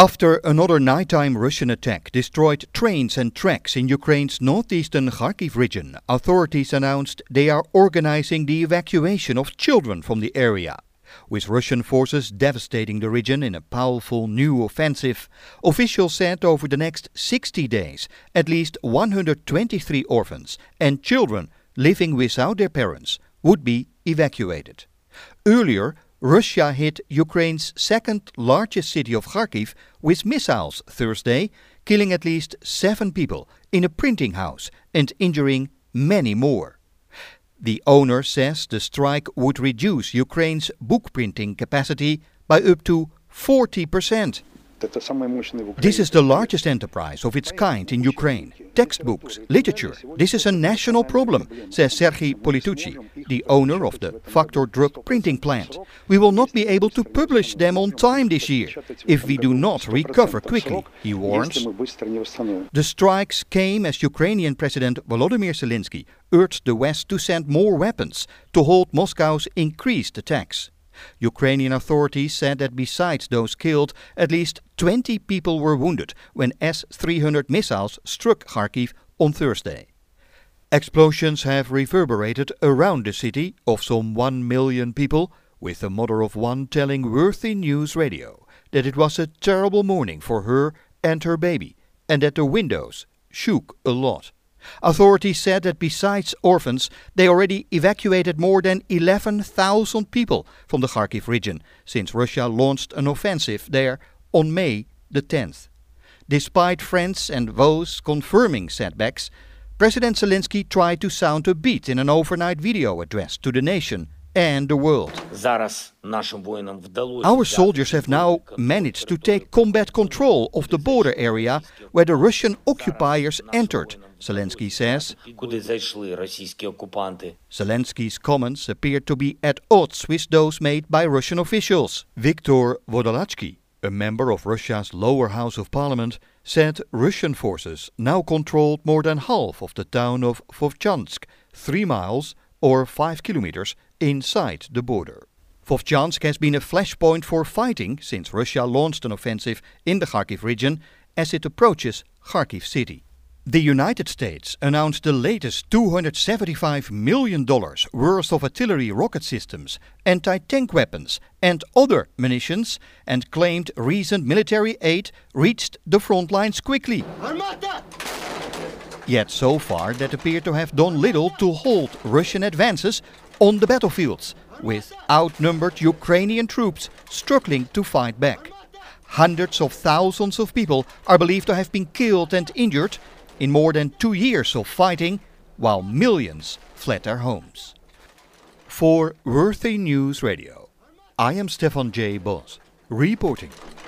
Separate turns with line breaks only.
After another nighttime Russian attack destroyed trains and tracks in Ukraine's northeastern Kharkiv region, authorities announced they are organizing the evacuation of children from the area. With Russian forces devastating the region in a powerful new offensive, officials said over the next 60 days at least 123 orphans and children living without their parents would be evacuated. Earlier, Russia hit Ukraine's second largest city of Kharkiv with missiles Thursday, killing at least 7 people in a printing house and injuring many more. The owner says the strike would reduce Ukraine's book printing capacity by up to 40%. This is the largest enterprise of its kind in Ukraine. Textbooks, literature, this is a national problem, says Sergei Politucci, the owner of the Factor Drug printing plant. We will not be able to publish them on time this year if we do not recover quickly, he warns. The strikes came as Ukrainian President Volodymyr Zelensky urged the West to send more weapons to halt Moscow's increased attacks. Ukrainian authorities said that besides those killed, at least 20 people were wounded when S-300 missiles struck Kharkiv on Thursday. Explosions have reverberated around the city of some 1 million people, with the mother of one telling Worthy News Radio that it was a terrible morning for her and her baby, and that the windows shook a lot. Authorities said that besides orphans, they already evacuated more than 11,000 people from the Kharkiv region since Russia launched an offensive there on May the 10th. Despite friends and foes confirming setbacks, President Zelensky tried to sound upbeat in an overnight video address to the nation and the world. Our soldiers have now managed to take combat control of the border area where the Russian occupiers entered, Zelensky says. Zelensky's comments appeared to be at odds with those made by Russian officials. Viktor Vodolatsky, a member of Russia's lower house of parliament, said Russian forces now controlled more than half of the town of Vovchansk, 3 miles or 5 kilometers inside the border. Vovchansk has been a flashpoint for fighting since Russia launched an offensive in the Kharkiv region as it approaches Kharkiv city. The United States announced the latest $275 million worth of artillery rocket systems, anti-tank weapons and other munitions, and claimed recent military aid reached the front lines quickly. Yet so far that appeared to have done little to halt Russian advances on the battlefields, with outnumbered Ukrainian troops struggling to fight back. Hundreds of thousands of people are believed to have been killed and injured in more than 2 years of fighting, while millions fled their homes. For Worthy News Radio, I am Stefan J. Bos, reporting.